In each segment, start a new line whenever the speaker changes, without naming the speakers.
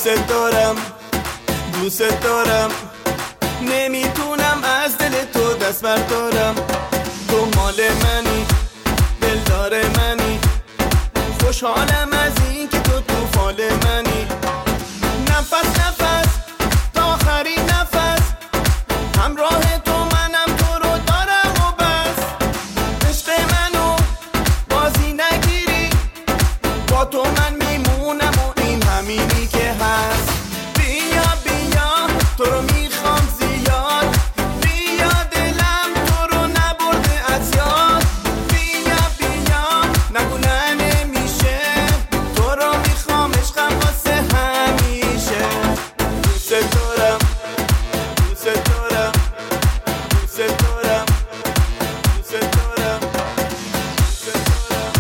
دارم دوست دارم، نمیتونم از دل تو دست بردارم. تو مال منی، دلدار منی، خوشحالم از این که تو فال منی. نفس نفس تا آخرین نفس همراه تو منم، تو رو دارم و بس. عشق منو بازی نگیری، با تو من میمونم و این همینی که هست. بیا بیا تو رو میخوام زیاد، بیا دلم تو رو نبرده از یاد. بیا بیا نگو نه نمیشه، تو رو میخوام عشقم واسه همیشه. دوست دارم دوست دارم دوست دارم دوست دارم دوست دارم.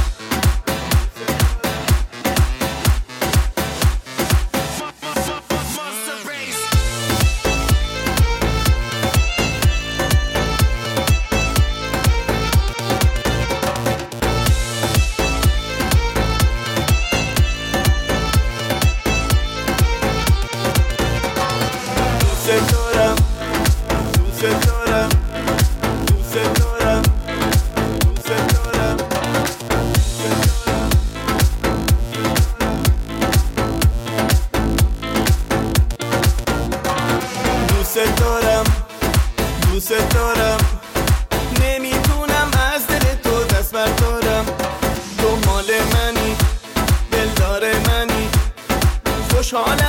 دوست دارم دوست دارم دوست دارم دوست دارم دوست دارم دوست دارم، نمیتونم از دل تو دست بردارم. تو مال منی، دلدار منی، خوشحالم